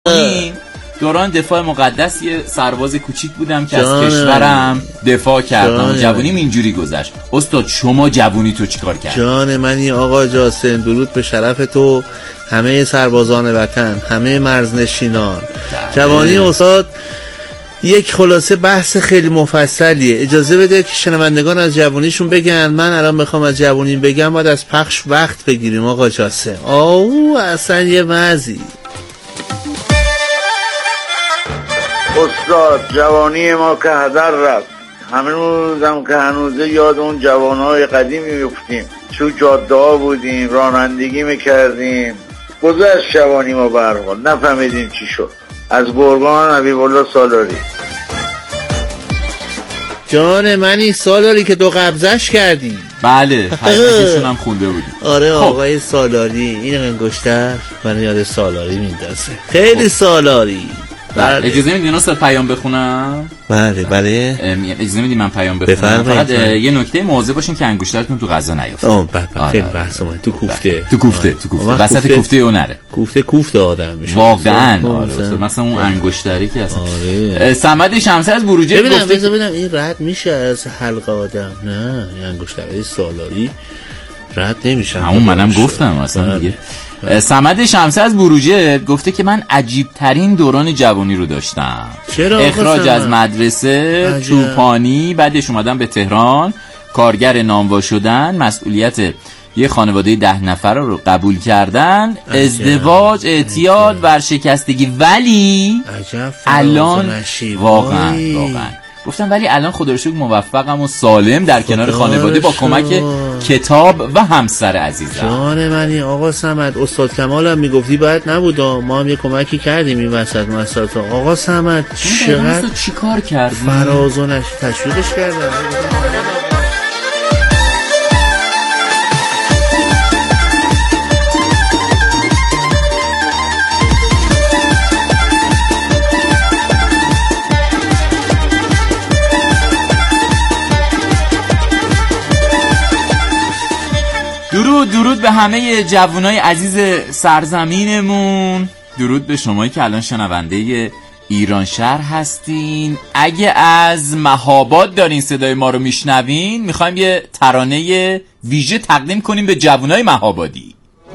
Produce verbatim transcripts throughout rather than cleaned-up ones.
این دوران دفاع مقدس یه سرباز کوچیک بودم که از کشورم دفاع کردم. جوونیم اینجوری گذشت. استاد شما جوونی تو چیکار کردی؟ جان منی آقا جاسم، درود به شرف تو، همه سربازان وطن، همه مرزنشینان. جوانی استاد یک خلاصه بحث خیلی مفصلیه. اجازه بده که شنوندگان از جوونیشون بگن. من الان بخوام از جوونی بگم باید از پخش وقت بگیریم آقا جاسم. آو اصلا یه مزی. استاد جوانی ما که هدر رفت، هنوزم که هنوزه یاد اون جوانهای قدیم میفتیم. تو جاده ها بودیم، رانندگی میکردیم. گذشت جوانی ما به هر حال، نفهمیدیم چی شد. از گرگان حبیب‌الله سالاری. جان منی سالاری که دو قبضش کردی. بله حقیقتشون هم خونده بودی. آره آقای سالاری، این انگشتر من یاد سالاری میندازه. خیلی سالاری. بله. اجازه میدین استاد پیام بخونم؟ بله بله. اجازه میدین من پیام بخونم؟ فقط یه نکته مواظب باشین که انگشترتون تو غذا نیفته. آه بله خیلی بحث اومد. تو کوفته. تو کوفته تو کوفته. وسط کوفته اون نره. کوفته کوفته آدم میشه. واقعا. آره مثلا اون انگشتری که اصلا. آره. صمد شمسی از بروجرد گفته ببینم ببینم این رد میشه از حلق آدم. نه این انگشتری سالاری رد نمیشه. همون منم گفتم اصلا دیگه. صمد شمسی از بروجرد گفته که من عجیب ترین دوران جوانی رو داشتم. چرا؟ اخراج از مدرسه، عجب. چوپانی، بعدش اومدم به تهران، کارگر نانوا شدن، مسئولیت یه خانواده ده نفر رو قبول کردن، عجب. ازدواج، اعتیاد، ورشکستگی. ولی عجب الان واقعا واقعا گفتم ولی الان خدا رو شکر موفقم و سالم در کنار خانواده با کمک کتاب و همسر عزیزم. جان منی آقا صمد، استاد کمال هم میگفتی باید نبود، ما هم یه کمکی کردیم این وسط مسائل. آقا صمد چقدر چی کار کردی؟ فراز و نش تشویقش کردم. درود درود به همه جوانای عزیز سرزمینمون. درود به شمایی که الان شنونده ایران شهر هستین. اگه از مهاباد دارین صدای ما رو میشنوین، میخوایم یه ترانه ویژه تقدیم کنیم به جوانای مهابادی.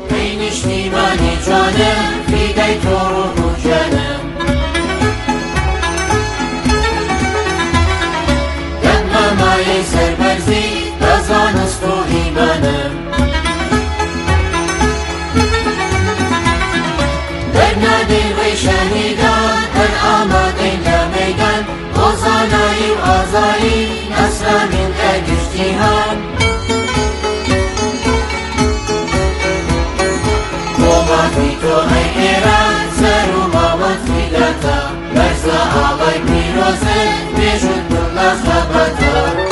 شهیدان در آماده جمیدن غزانایی و آزایی نصرانین اگشتی هم قوماتی تو ای ایران سر و مامت فیدتا برسا آقای پیروزه بیشون دلت خبتا.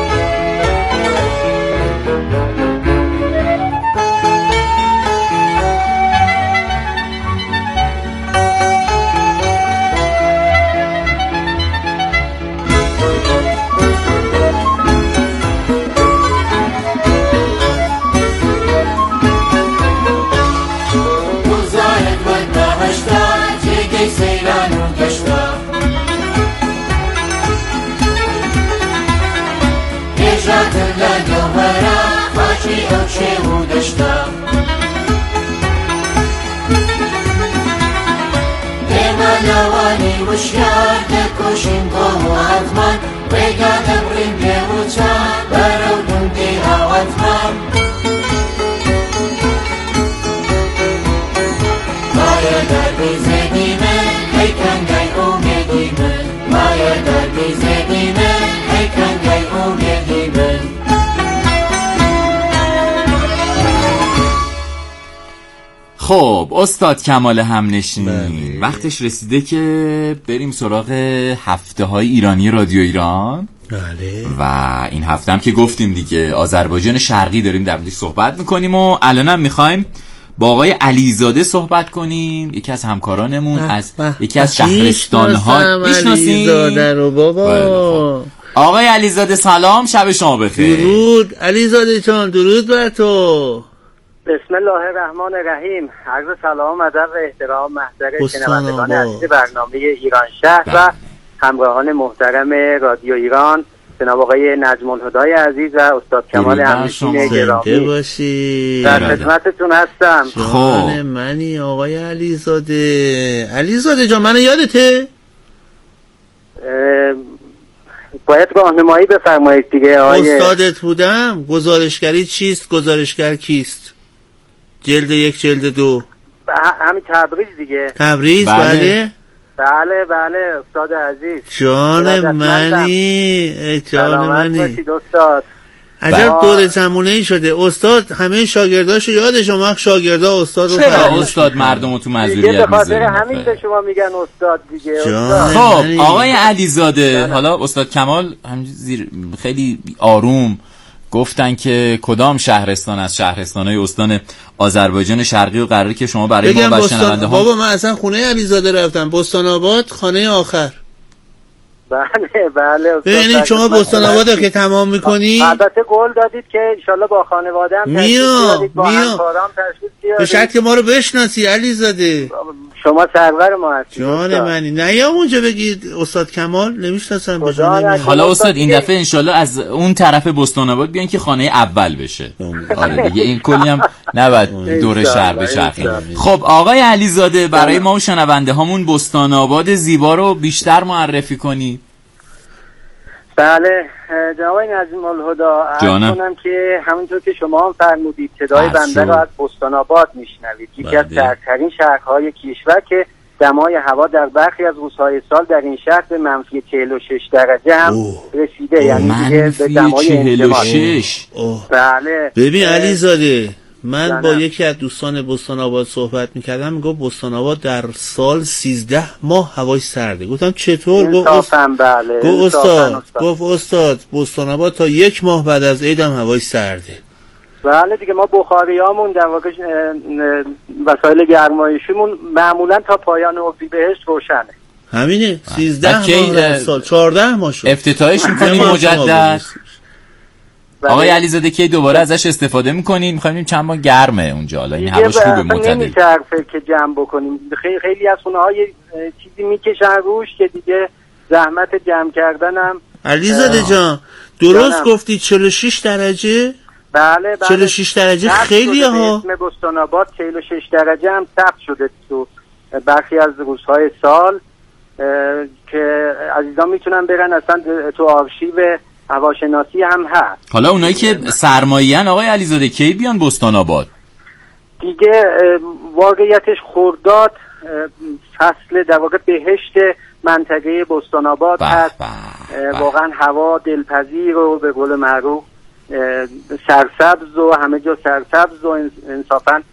نوانی وشیار دکوشیم قوم عطمان ویگا دبریم بیوچان برو دندی عطمان مایا در بیزدی من ای کنگای امیدی من مایا در بیزدی من ای کنگای امیدی من. خب استاد کمال همنشینی، وقتش رسیده که بریم سراغ هفته های ایرانی رادیو ایران. بله. و این هفته هم که گفتیم دیگه آذربایجان شرقی داریم در موردش صحبت میکنیم و الانم میخوایم با آقای علیزاده صحبت کنیم، یکی از همکارانمون از یکی از شهرستان‌ها. میشناسین علیزاده رو بابا؟ آقای علیزاده سلام، شب شما بخیر. درود علیزاده جان، درود بر تو. بسم الله الرحمن الرحیم. عرض سلام ادب و احترام محضر شنوندگان عزیز برنامه ایران شهر و همراهان محترم رادیو ایران، جناب آقای نجم الهدای عزیز و استاد کمال همنشین گرامی باشی. در خدمتتون هستم. جان منی آقای علیزاده. علیزاده جان منو یادته؟ باید راهنمایی بفرمایید دیگه آقای استادت بودم. گزارشگری چیست؟ گزارشگر کیست؟ جلد یک جلد دو همین تبریز دیگه. تبریز بله بله بله, بله استاد عزیز. جان منی جان منی استاد. عجب دور زمونه ای شده. استاد همه شاگرداشو یادش اومد. شاگردا استاد رو چرا استاد مردمو تو معذوریت به خاطر همین به شما میگن استاد دیگه. خب آقای علیزاده، حالا استاد کمال همینجوری خیلی آروم گفتن که کدام شهرستان از شهرستان‌های استان آذربایجان شرقی و غربی که شما برای ما و شنونده ها. بابا من اصلا خونه علیزاده رفتم. بستان آباد خانه آخر. بله بله. ببینید شما بستان آباد رو که تمام میکنی، البته قول دادید که انشالله با خانواده هم تشریف بیارید، با همکارام تشریف بیارید. به شرطی که ما رو بشناسی علیزاده. شما سرور ما هستید. جان منی. نه یا اونجا بگید استاد کمال نمیشناسم به جان. حالا استاد این دفعه انشالله از اون طرف بستان آباد بیان که خانه اول بشه. آره دیگه این کلی هم نباید دور شهر بچرخیم. خب آقای علیزاده، برای ما و شنونده هامون بستان آباد زیبا رو بیشتر معرفی کنی. بله جناب نجم الهدا، عرض کنم که همونطور که شما هم فرمودید صدای بنده رو از بستان آباد میشنوید. یکی از سردترین شهرهای کشور که دمای هوا در برخی از روزهای سال در این شهر به منفی چهل و شش درجه هم اوه. رسیده اوه. یعنی دیگه به دمای انزمامی. بله ببین علیزاده، من جانم. با یکی از دوستان بستان آباد صحبت میکردم، میگفت بستان آباد در سال سیزده ماه هواش سرده. گفتم چطور؟ گفت استاد بله. گفت استاد گفت استاد بستان آباد تا یک ماه بعد از عید هم هواش سرده. بله دیگه ما بخاریامون در واقع وسایل گرمایشیمون معمولا تا پایان اردیبهشت روشنه. همینه. سیزده ماه سال چهارده ماه شد. افتتاحش میکنیم مجدد. آقای علیزاده کی دوباره ازش استفاده میکنین؟ میخوایم چند ماه گرمه اونجا، حالا این هواش خوبه معتدل. نمیچرفه که جمع بکنیم. خیلی خیلی از اونها یه چیزی میکشن روش که دیگه زحمت جمع کردنم. علیزاده جان درست گفتی چهل و شش درجه؟ بله بله. چهل و شش درجه خیلیه ها. اسم بستان آباد چهل و شش درجه هم ثبت شده تو برخی از روزهای سال که عزیزان میتونن برن اصلا تو آرشیو هواشناسی هم هست. حالا اونایی که سرمایه‌ان آقای علیزاده کی بیان بستان آباد؟ دیگه واقعیتش خرداد فصل در واقع بهشت منطقه بستان آباد هست. واقعا هوا دلپذیر و به قول معروف سرسبز و همه جا سرسبز و انصافا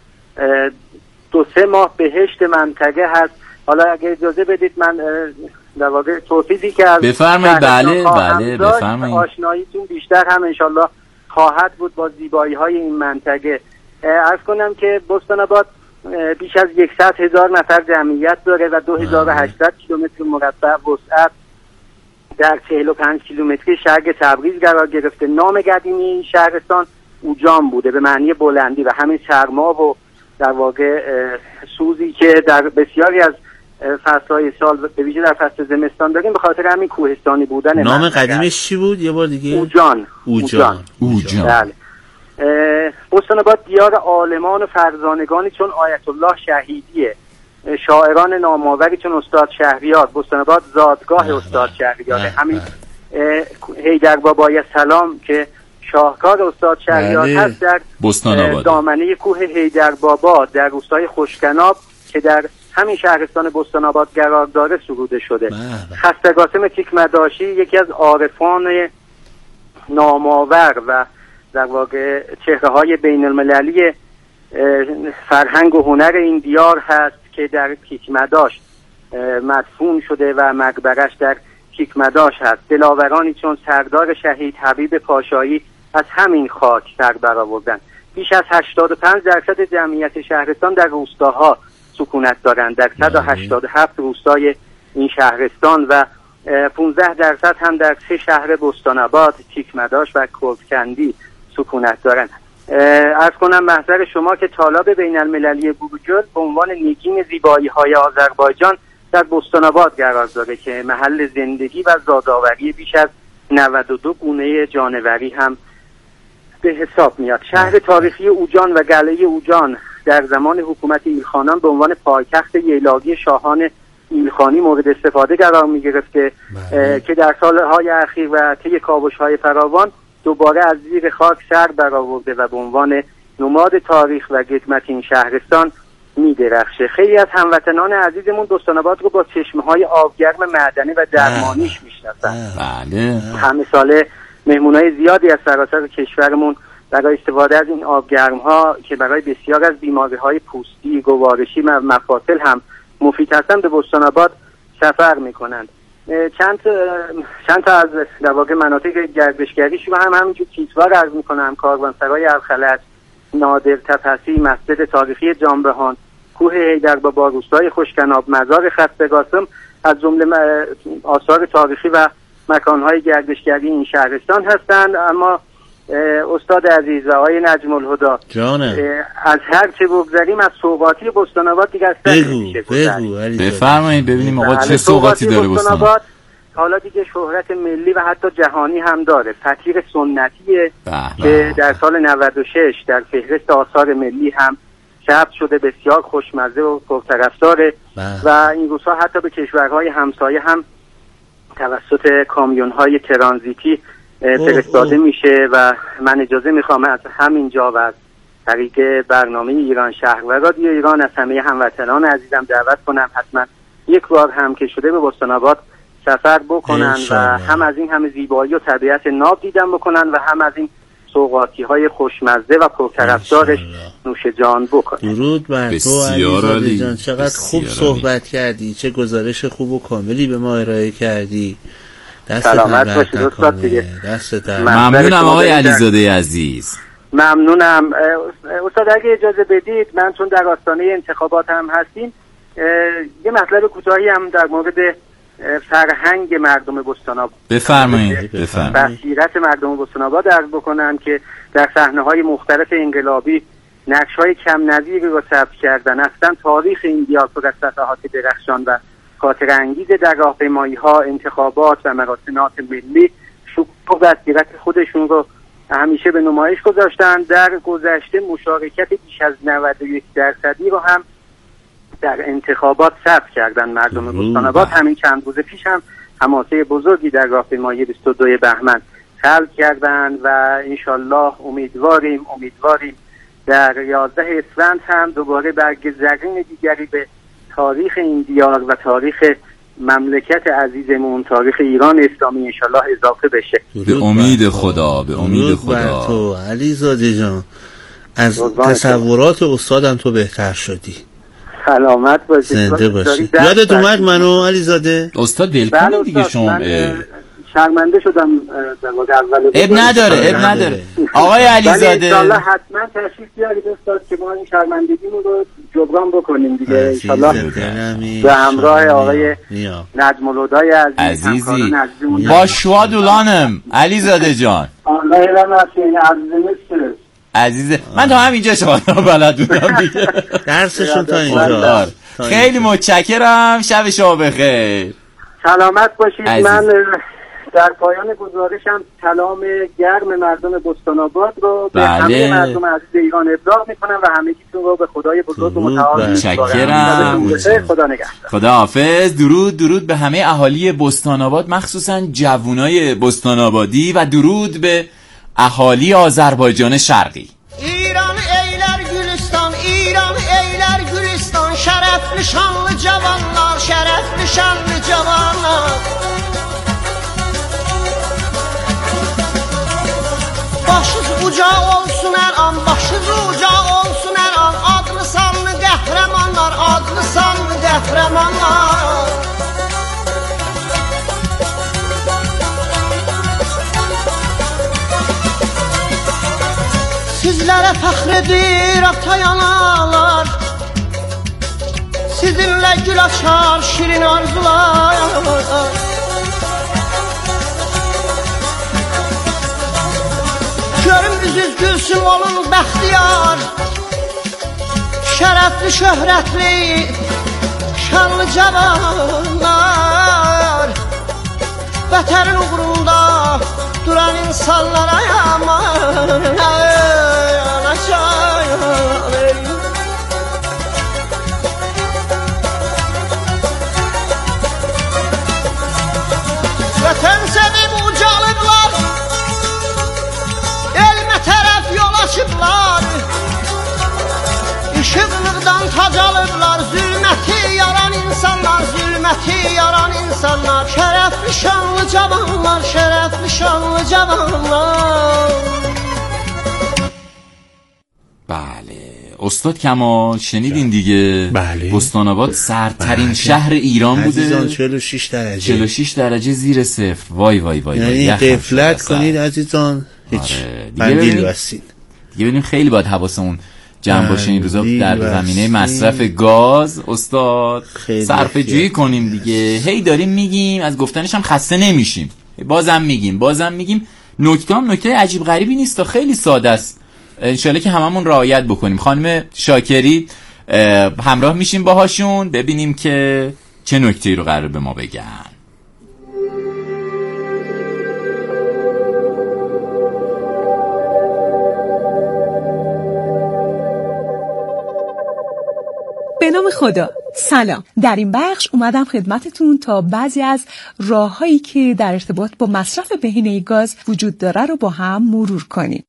دو سه ماه بهشت منطقه هست. حالا اگه اجازه بدید من در واقع توضیحی که از بفرمایید. بله بله بفرمایید. آشناییتون بیشتر هم انشالله خواهد بود با زیبایی های این منطقه. عرض کنم که بستان آباد بیش از صد هزار نفر جمعیت داره و دو هزار و هشتصد کیلومتر مربع وسعت در چهل و پنج کیلومتری شهر تبریز قرار گرفته. نام قدیمی این شهرستان اوجام بوده به معنی بلندی و همین سرما و در واقع سوزی که در بسیاری از فصلهای سال به ویژه در فصل زمستان داریم به خاطر همین کوهستانی بودن. نام قدیمش چی بود؟ یه بار دیگه. اوجان. اوجان. اوجان. بله. بستان آباد دیار عالمان و فرزانگانی چون آیت الله شهیدیه، شاعران نامآوری چون استاد شهریار. بستان آباد زادگاه استاد شهریاره. همین حیدر بابای سلام که شاهکار استاد شهریار بله. هست در دامنه کوه حیدر بابا در روستای خوشکناب که در همین شهرستان بستان آباد قرار داره سروده شده. خسته قاسم تیکمداشی یکی از عارفان نامآور و در واقع چهره های بین المللی فرهنگ و هنر این دیار هست که در تیکمداش مدفون شده و مقبرش در تیکمداش هست. دلاورانی چون سردار شهید حبیب پاشایی از همین خاک سر برآوردن. بیش از هشتاد و پنج درصد جمعیت شهرستان در روستاها سکونت دارند، در صد و هشتاد و هفت روستای این شهرستان و پانزده درصد هم در سه شهر بستان آباد، تیکمداش و کردکندی سکونت دارند. عرض کنم محضر شما که طالاب بین المللی بوگل به عنوان نگین زیبایی های آذربایجان در بستان‌آباد قرار داره که محل زندگی و زادآوری بیش از نود و دو گونه جانوری هم به حساب میاد. شهر تاریخی اوجان و قلعه اوجان در زمان حکومت ایلخانان به عنوان پایتخت ییلاقی شاهان ایلخانی مورد استفاده قرار می گرفته که در سالهای اخیر و طی کاوش‌های فراوان دوباره از زیر خاک سر برآورده و به عنوان نماد تاریخ و قدمت این شهرستان می درخشه. خیلی از هموطنان عزیزمون بستان‌آباد رو با چشمه‌های آبگرم معدنی و درمانیش میشناسن. بله. همه ساله مهمونای زیادی از سراسر کشورمون برای استفاده از این آبگرم‌ها که برای بسیار از بیماری‌های پوستی، گوارشی و مفاصل هم مفید هستند به بستان‌آباد سفر می‌کنند. چند چند تا از در واقع مناطق گردشگریش رو هم همینجور کیسوار عرض می‌کنم: کاروانسرای الخلج، نادر تپسی، مسجد تاریخی جانبهان، کوه حیدربابا، روستای خوشکناب، مزار خسته قاسم از جمله آثار تاریخی و مکان‌های گردشگری این شهرستان هستند. اما استاد عزیز و آقای نجم الهدا جانم، از هر چه بگذریم از سوغاتی بستان‌آباد دیگه اصلا نمیشه گذریم. بفرمایید ببینیم آقا چه سوغاتی داره بستان‌آباد. حالا دیگه شهرت ملی و حتی جهانی هم داره. فتیر سنتیه که در سال نود و شش در فهرست آثار ملی هم ثبت شده، بسیار خوشمزه و پرطرفداره و این روزها حتی به کشورهای همسایه هم توسط کامیون‌های ترانزیتی فرستاده میشه و من اجازه میخوام از همینجا و از طریق برنامه ایران شهر و رادیو ایران از همه هموطنان عزیزم دعوت کنم حتما یک بار هم که شده به بستان‌آباد سفر بکنن و هم از این همه زیبایی و طبیعت ناب دیدن بکنن و هم از این سوغاتی های خوشمزه و پرطرفدارش نوش جان بکنن. درود بر تو علیزاده جان، چقدر خوب صحبت کردی، چه گزارش خوب و کاملی به ما ارائه کردی. سلامت باشید استاد دیگه. ممنونم آقای علیزاده عزیز. ممنونم استاد. اگه اجازه بدید من چون در آستانه انتخابات هم هستیم یه مطلب کوتاهی هم در مورد فرهنگ مردم بستان‌آباد بفرمایید. بفرمایید. بصیرت مردم بستان‌آباد عرض بکنم که در صحنه‌های مختلف انقلابی نقش‌های کم نظیری رو ثبت کردن. اصلا تاریخ این دیار پر از صفحات درخشان و خاطر انگیز در راهپیمایی‌ها، انتخابات و مراسمات ملی شکوه و بصیرت خودشون رو همیشه به نمایش گذاشتن. در گذشته مشارکت بیش از نود و یک درصدی رو هم در انتخابات ثبت کردن مردم بستان‌آباد. همین چند روز پیش هم حماسه بزرگی در راهپیمایی بیست و دو بهمن خلق کردن و انشالله امیدواریم امیدواریم در یازده اسفند هم دوباره برگ زرین دیگری به تاریخ این دیار و تاریخ مملکت عزیزمون، تاریخ ایران اسلامی انشالله اضافه بشه. به امید خدا، به امید خدا. تو علیزاده جان از تصورات استادم تو بهتر شدی. سلامت باشید. زنده باشید. یادت اومد منو علیزاده؟ استاد دلکنه دیگه شما. شرمنده شدم در واقع اول. اب نداره اب نداره آقای علیزاده. انشالله حتما تشریف بیارید استاد که ما این شرمندگیمون رو جبران بکنیم دیگه انشالله به همراه آقای نجم الهدای عزیز. عزیزی با شوادولانم علیزاده جان. الله رحمتین عزیزم عزیزه. من تا همینجا شما بلدونم دیگه. درسشون تا اینجا. خیلی متشکرم. شب شما بخیر. سلامت باشید. عزیز. من در پایان گزارشم سلام گرم مردم بستان‌آباد رو به همه مردم عزیز ایران ابلاغ میکنم و همگیتون رو به خدای بزرگ و متعال متشکرم. خدا نگهدار. خدا حافظ. درود درود به همه اهالی بستان‌آباد، مخصوصا جوانای بستان‌آبادی و درود به اهالی آذربایجان شرقی. ایران ایلر گلستان، ایران ایلر گلستان، şerefli şanlı cavanlar, şerefli şanlı cavanlar. Başız uca olsun her an, başız uca olsun her an, adlı sanlı qəhrəmanlar, adlı sanlı qəhrəmanlar. Sizlərə fəxr edir atay analar, sizinlə gül açar şirin arzular. Görüm üzüz gül Üzüm olun bəxtiyar, şərəfli, şöhrətli, şanlı cavanlar, vətənin uğrunda duran insanlara yaman yanaşar. Vətən sevib ucalıblar, elmə tərəf yol açıblar, işıqlıqdan tac alıblar, zülməti yaran insanlar, zülməti yaran insanlar, şərəfli şanlı cavanlar, şərəfli şanlı cavanlar. بله استاد کمال شنیدین دیگه. بله. بستان آباد سردترین بله. شهر ایران بوده. عزیزان چهل و شش درجه چهل و شش درجه زیر صفر. وای وای وای یعنی غفلت کنید عزیزان، هیچ بندیل بستید دیگه. ببینیم خیلی باید حواسمون جمع باشه این روزا در زمینه مصرف گاز. استاد صرفه جویی کنیم دیگه. هی داریم میگیم، از گفتنش هم خسته نمیشیم، بازم میگیم بازم میگیم. نکته هم نکته عجیب غریبی نیست تا خیلی ساده است. انشالله که هممون رعایت بکنیم. خانم شاکری همراه میشیم باهاشون ببینیم که چه نکته‌ای رو قراره به ما بگن. به نام خدا. سلام. در این بخش اومدم خدمتتون تا بعضی از راه‌هایی که در ارتباط با مصرف بهینه گاز وجود داره رو با هم مرور کنیم.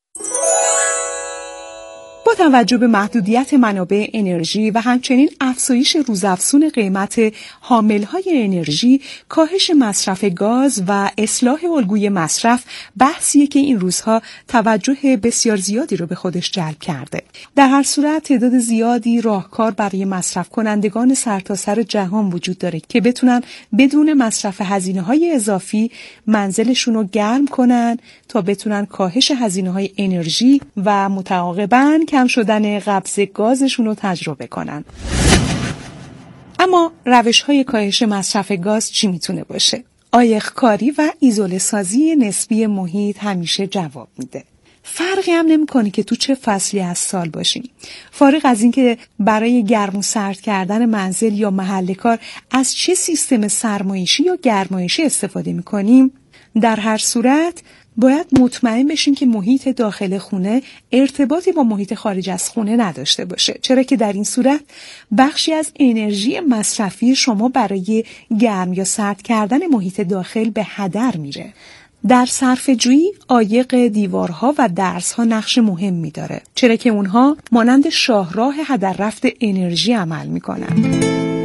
با توجه به محدودیت منابع انرژی و همچنین افزایش روزافزون قیمت حامل‌های انرژی، کاهش مصرف گاز و اصلاح الگوی مصرف بحثیه که این روزها توجه بسیار زیادی رو به خودش جلب کرده. در هر صورت تعداد زیادی راهکار برای مصرف کنندگان سرتاسر جهان وجود داره که بتونن بدون مصرف هزینه‌های اضافی منزلشون رو گرم کنن تا بتونن کاهش هزینه‌های انرژی و متعاقباً کم شدن قبض گازشون رو تجربه کنن. اما روش‌های کاهش مصرف گاز چی میتونه باشه؟ عایق‌کاری و ایزوله سازی نسبی محیط همیشه جواب میده. فرقی هم نمی‌کنه که تو چه فصلی از سال باشیم. فارغ از این که برای گرم و سرد کردن منزل یا محل کار از چه سیستم سرمایشی یا گرمایشی استفاده می‌کنیم، در هر صورت باید مطمئن بشیم که محیط داخل خونه ارتباطی با محیط خارج از خونه نداشته باشه، چرا که در این صورت بخشی از انرژی مصرفی شما برای گرم یا سرد کردن محیط داخل به هدر میره. در صرفه‌جویی عایق دیوارها و درزها نقش مهمی داره، چرا که اونها مانند شاهراه هدر رفت انرژی عمل میکنن.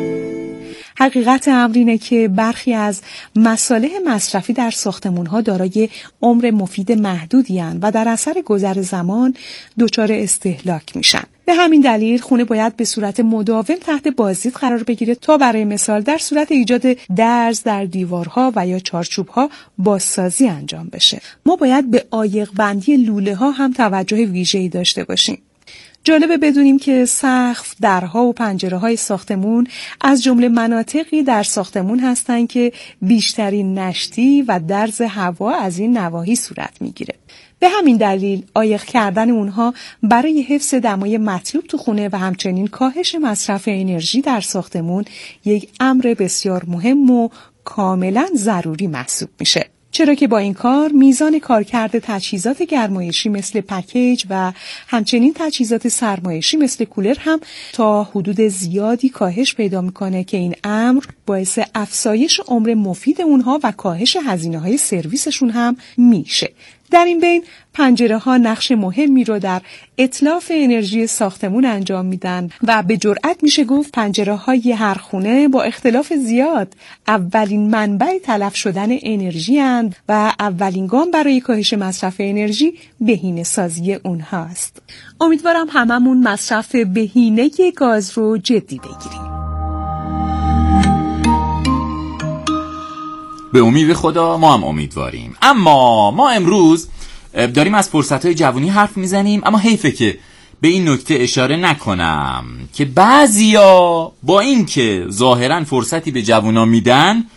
حقیقت امر اینه که برخی از مصالح مصرفی در ساختمان‌ها دارای عمر مفید محدودی هستند و در اثر گذر زمان دچار استهلاک میشن. به همین دلیل خونه باید به صورت مداوم تحت بازدید قرار بگیره تا برای مثال در صورت ایجاد درز در دیوارها و یا چارچوب‌ها بازسازی انجام بشه. ما باید به عایق بندی لوله‌ها هم توجه ویژه‌ای داشته باشیم. جالبه بدونیم که سقف، درها و پنجره‌های ساختمون از جمله مناطقی در ساختمون هستند که بیشترین نشتی و درز هوا از این نواحی صورت میگیره. به همین دلیل عایق کردن اونها برای حفظ دمای مطلوب تو خونه و همچنین کاهش مصرف انرژی در ساختمون یک امر بسیار مهم و کاملا ضروری محسوب میشه. چرا که با این کار میزان کارکرد تجهیزات گرمایشی مثل پکیج و همچنین تجهیزات سرمایشی مثل کولر هم تا حدود زیادی کاهش پیدا میکنه که این امر باعث افزایش عمر مفید اونها و کاهش هزینه‌های سرویسشون هم میشه. در این بین پنجره ها نقش مهمی رو در اتلاف انرژی ساختمون انجام میدن و به جرئت میشه گفت پنجره های هر خونه با اختلاف زیاد اولین منبع تلف شدن انرژی اند و اولین گام برای کاهش مصرف انرژی بهینه سازی اونها است. امیدوارم هممون مصرف بهینه گاز رو جدی بگیریم. به امید خدا ما هم امیدواریم. اما ما امروز داریم از فرصت‌های جوانی حرف میزنیم، اما حیفه که به این نکته اشاره نکنم که بعضیا با این که ظاهراً فرصتی به جوونا میدن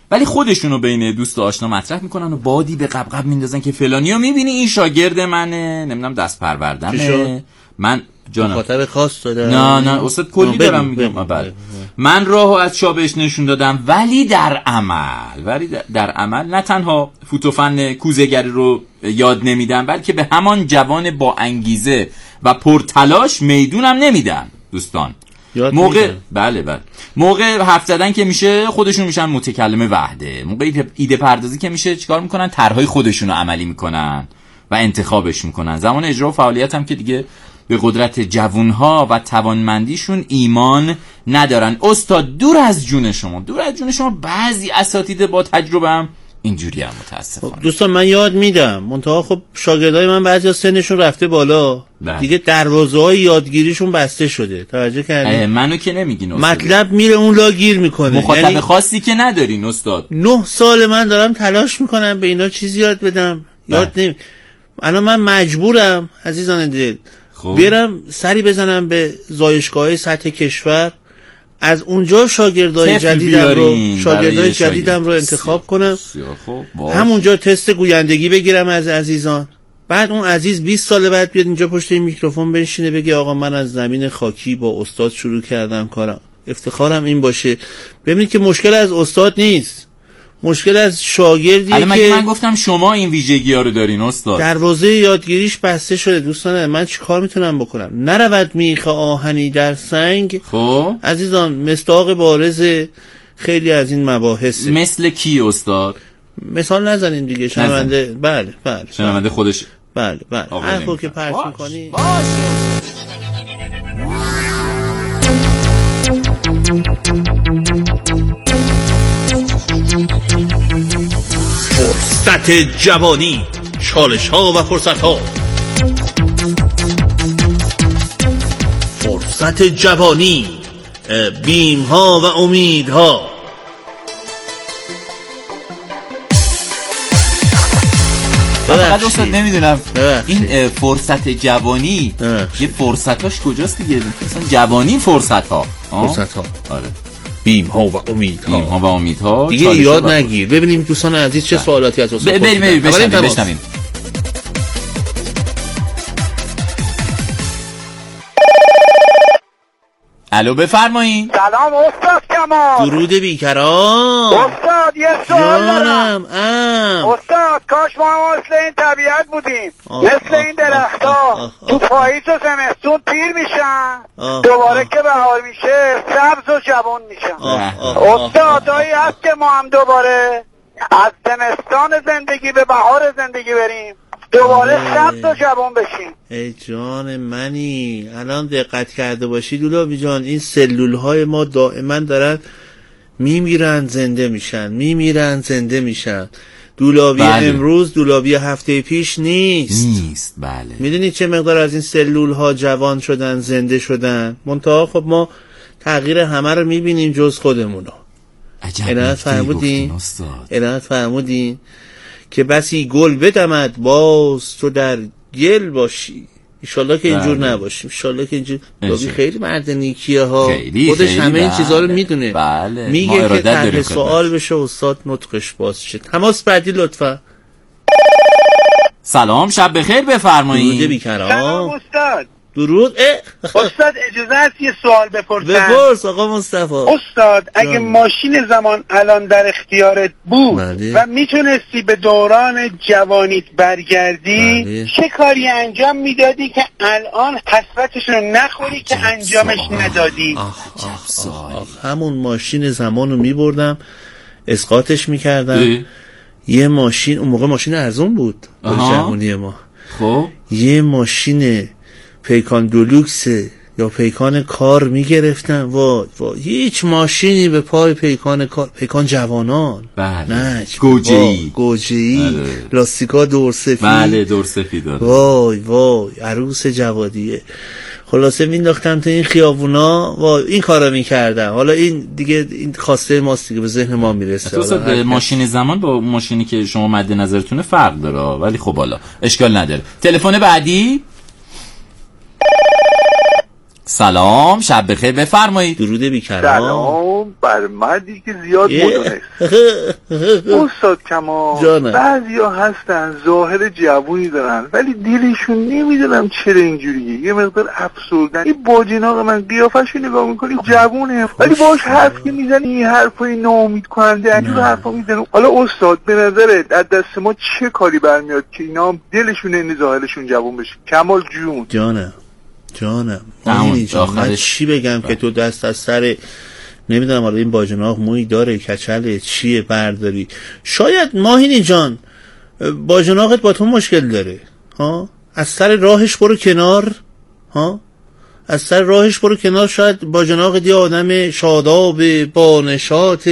ولی خودشونو بین دوست و آشنا مطرح میکنن و بادی به قبقب میندازن که فلانیو میبینی این شاگرد منه، نمیدونم دست پروردمه، من جانم خاطر خاص داره. نه نه استاد کلی دارم میگم. بله من راهو از چابش نشون دادم، ولی در عمل ولی در عمل نه تنها فوتوفن کوزه‌گری رو یاد نمیدم، بلکه به همان جوان با انگیزه و پرتلاش میدونم نمیدم. دوستان موقع میدن. بله بله موقع حرف زدن که میشه خودشون میشن متکلم وحده، موقع ایده پردازی که میشه چیکار میکنن؟ طرحهای خودشون رو عملی میکنن و انتخابش میکنن. زمان اجرا و فعالیت هم که دیگه به قدرت جوانها و توانمندیشون ایمان ندارن. استاد دور از جون شما، دور از جون شما بعضی اساتید با تجربه هم اینجوری هم متاسفانه. دوستان من یاد میدم، منتها خب شاگردای من بعضی سنشون رفته بالا ده. دیگه دروازه‌های یادگیریشون بسته شده. توجه کردین؟ منو که نمیگین استاد. مطلب میره اون لا گیر میکنه. مخاطب یعنی خاصی که ندارین استاد. نه سال من دارم تلاش میکنم به اینا چیزی یاد بدم. ده. یاد نمی الان من مجبورم عزیزان دل خب. بیارم سری بزنم به زایشگاه‌های سطح کشور، از اونجا شاگردای جدیدم رو شاگردای جدیدم رو انتخاب کنم، خب همونجا تست گویندگی بگیرم از عزیزان، بعد اون عزیز بیست سال بعد بیاد اینجا پشت این میکروفون بنشینه بگه آقا من از زمین خاکی با استاد شروع کردم کارم. افتخارم این باشه. ببینید که مشکل از استاد نیست، مشکل از شاگردیه که من گفتم شما این ویژگی‌ها رو دارین استاد. دروازه یادگیریش بسته شده. دوستان من چیکار میتونم بکنم؟ نرود میخ آهنی در سنگ. خب عزیزان مصداق بارز خیلی از این مباحث. مثل کی استاد؟ مثال نزنین دیگه. شنونده بله بله شنونده خودش بله بله حرفو که پرت می‌کنی. فرصت جوانی، چالش ها و فرصت ها. فرصت جوانی، بیم ها و امید ها. فقط استاد نمیدونم این فرصت جوانی یه فرصتاش کجاست دیگه؟ مثلا جوانی فرصت ها فرصت ها آره بیم ها و امید ها. بیم ها و امید ها دیگه یاد نگیر. ببینیم دوستان عزیز چه سوالاتی از استاد بریم بریم بشنویم. الو بفرمایید. سلام استاد کمال. درود بیکران. استاد یه سوال دارم. ام استاد کاش ما مثل این طبیعت بودیم، مثل این درخت‌ها تو پاییز و زمستون پیر میشن، دوباره که بهار میشه سبز و جوان میشن. استادایی هست که ما هم دوباره از زمستان زندگی به بهار زندگی بریم، دوباره سبز و جوان بشیم. ای جان منی، الان دقت کرده باشی دولابی جان، این سلول های ما دائما دارن میمیرن زنده میشن، میمیرن زنده میشن. دولابی بله. امروز دولابی هفته پیش نیست نیست بله. میدونی چه مقدار از این سلول ها جوان شدن، زنده شدن؟ منتها خب ما تغییر همه رو میبینیم جز خودمونو. عنایت فرمودین عنایت فرمودین که بسی گل بدمد باز تو در گل باشی. ایشالله که اینجور بله. نباشیم، ایشالله که اینجور. دابی خیلی مرد نیکیه ها، خیلی خودش خیلی همه بله. این چیزها رو میدونه بله. میگه که طرح سوال بشه استاد نطقش باز شد. تماس بعدی لطفا. سلام شب بخیر بفرمایید. درود بیکرام. سلام استاد. درود. استاد اجازه هست یه سوال بپرسم؟ بپرس آقا مصطفی. استاد اگه ماشین زمان الان در اختیارت بود بله. و میتونستی به دوران جوانیت برگردی بله. چه کاری انجام میدادی که الان حسرتش رو نخوری که انجامش ندادی؟ آخ آخ آخ آخ. همون ماشین زمان رو میبردم اسقاطش میکردم. یه ماشین اون موقع ماشین ارزون بود جهانی ما. خب یه ماشین پیکان دولوکس یا پیکان کار میگرفتن. وای وای هیچ ماشینی به پای پیکان کار، پیکان جوانان بله. نه گوجه‌ای گوجه‌ای بله. لاستیکا دور سفید بله دور سفید داره. وای وای عروس جوادیه. خلاصه مینداختم تو این خیابونا و این کارا میکردم. حالا این دیگه این خواسته ماست دیگه، به ذهن ما میرسه. حالا ماشین زمان با ماشینی که شما مد نظرتونه فرق داره، ولی خب حالا اشکال نداره. تلفن بعدی. سلام، شب بخیر، بفرمایید. درود بیکرام. سلام بر مردی که زیاد مدونست. استاد کمال، بعضیا هستن ظاهر جوونی دارن ولی دلشون نمیدونم چرا اینجوریه، یه مقدار افسردن. این باجناق من قیافه‌شو نگاه میکنی جوونه ولی باهاش حرف که میزنی این حرفای ناامید کننده اینجور حرفا میزنه. حالا استاد به نظرت از دست ما چه کاری برمیاد که اینا دلشون این ظاهرشون جوون بشه؟ کمال جون جانم جانم من چی بگم که تو دست از سر نمیدونم حالا این باجناق موی داره کچله چیه برداری. شاید ماهینی جان باجناقت با تو مشکل داره ها، از سر راهش برو کنار ها، از سر راهش برو کنار. شاید باجناقت یه آدم شاداب با نشاط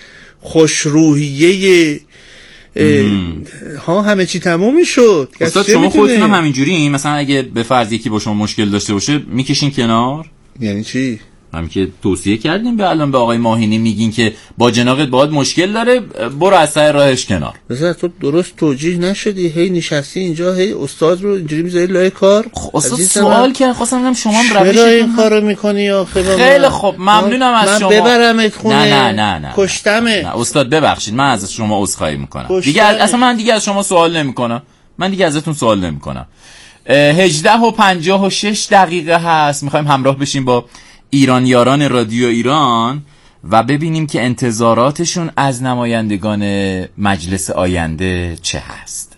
خوشروحیه ها، همه چی تموم میشد. استاد شما خودتون هم همینجوری این مثلا اگه به فرض یکی با شما مشکل داشته باشه میکشین کنار؟ یعنی چی؟ همین که توصیه کردیم به الان به آقای ماهینی میگین که باجناقت باهات مشکل داره برو از سر راهش کنار. بذار تو درست توجیه نشدی، هی نشستی اینجا هی استاد رو اینجوری میذاری لای کار. استاد سوال کرد خواستم بگم شما هم روش چرا این کارو میکنی آخه بابا؟ خیلی خب ممنونم از من شما. من ببرمت خونه. نه نه نه نه کشتمه. نه استاد ببخشید من از شما عذرخواهی میکنم. دیگه اصلا من دیگه از شما سوال نمیکنم. من دیگه ازتون سوال نمیکنم. هجده و پنجاه و شش دقیقه هست، میخوایم همراه بشیم با ایرانیاران رادیو ایران و ببینیم که انتظاراتشون از نمایندگان مجلس آینده چه هست.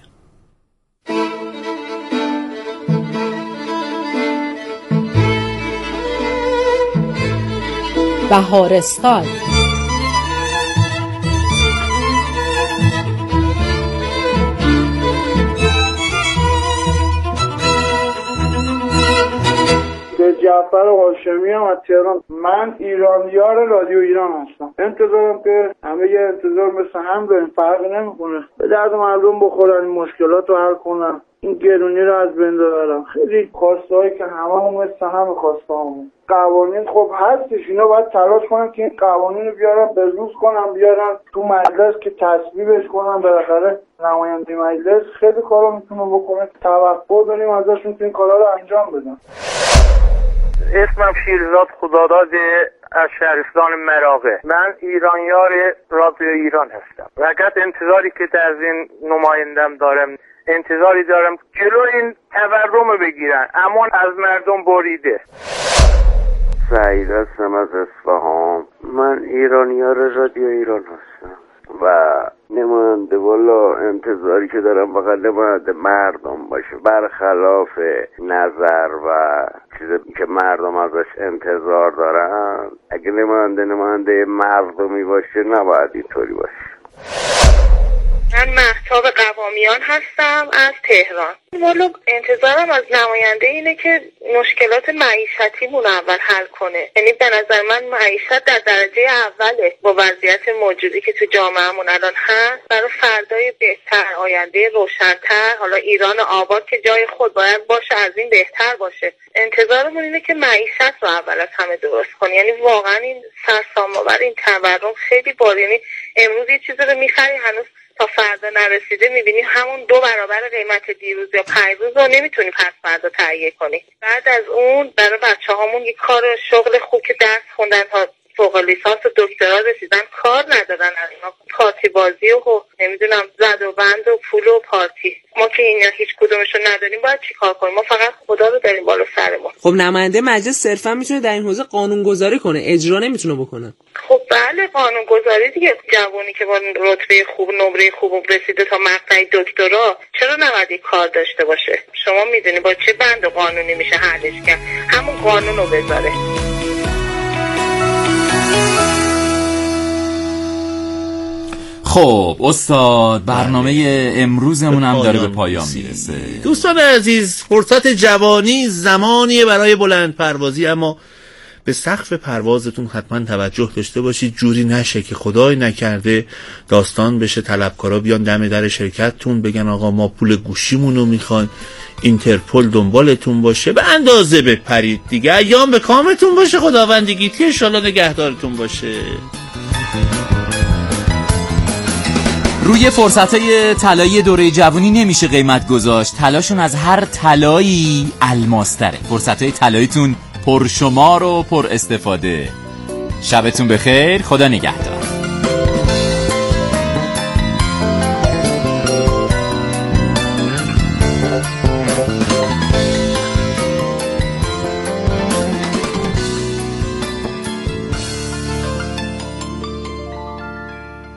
بهارستان جعفر هاشمی هم از تهران. من ایرانیار رادیو ایران هستم. انتظارم که همه یه انتظار مثل هم داریم، فرقی نمیکنه، به درد مردم بخورن، این مشکلات رو حل کنن، این گرونی رو از بین ببرن. خیلی خواسته هایی که همه هم مثل همه خواسته همون قوانین خب هستش، اینا باید تلاش کنن که این قوانین رو بیارن بروز کنن، بیارن تو مجلس که تصویبش کنن. بالاخره نماینده مجلس خیلی کارا میتونه بکنه، توقع داریم ازشون که این کارا رو انجام بدن. اسمم شیرزاد خداداد از شهرستان مراغه. من ایرانیار رادیو ایران هستم. فقط انتظاری که از این نمایندم دارم، انتظاری دارم جلو این تورم بگیرن، اما از مردم بریده. سعید هستم از اصفهان. من ایرانیار رادیو ایران هستم و نماینده والا انتظاری که دارم فقط نماینده مردم باشه، برخلاف نظر و چیزی که مردم ازش انتظار دارن. اگه نماینده نماینده مردمی باشه نباید اینطوری باشه. من مهتاب قوامیان هستم از تهران. والا انتظارم از نماینده اینه که مشکلات معیشتیمون اول حل کنه. یعنی به نظر من معیشت در درجه اوله با وضعیت موجودی که تو جامعهمون الان هست. برای فردای بهتر، آینده روشن‌تر، حالا ایران آباد که جای خود باید باشه از این بهتر باشه. انتظارمون اینه که معیشت رو اول از همه درست کنه. یعنی واقعا این سرسام‌آور، این تورم خیلی بار، یعنی امروز یه چیزی رو می‌خری هنوز تا فردا نرسیده میبینی همون دو برابر قیمت دیروز یا پیروز رو نمیتونی پس فردا تهیه کنی. بعد از اون برای بچه هامون یه کار شغل خوب که درس خوندن تا فوق لیسانس و دکترا رسیدن کار ندارن، از اینا پارتی بازی و نمیدونم زد و بند و پول و پارتی. ما که اینا هیچ کدومشو نداریم باید چی کار کنیم؟ ما فقط خدا رو داریم بالا سرمون. خب نماینده مجلس صرفا میتونه در این حوزه قانون گذاری کنه، اجرا نمیتونه بکنه. خب بله قانون گذاری دیگه. جوانی که با رتبه خوب نمره خوب رسیده تا مقطع دکترا چرا نباید کار داشته باشه؟ شما میدونی با چه بند قانونی میشه حلش کرد؟ همون قانون رو بذاره. خب استاد برنامه امروزمون هم داره به پایان میرسه. دوستان عزیز، فرصت جوانی زمانیه برای بلند پروازی، اما به سقف پروازتون حتما توجه داشته باشید، جوری نشه که خدای نکرده داستان بشه طلبکارا بیان دم در شرکتتون بگن آقا ما پول گوشیمونو میخوایم، اینترپل دنبالتون باشه، به اندازه بپرید دیگه. ایام به کامتون باشه، خداوندگیتی ان شاءالله نگهدارتون باشه. روی فرصتای طلایی دوره جوانی نمیشه قیمت گذاشت، طلاشون از هر طلایی الماستره. فرصتای طلاییتون پرشمار و پر استفاده. شبتون بخیر، خدا نگهدار.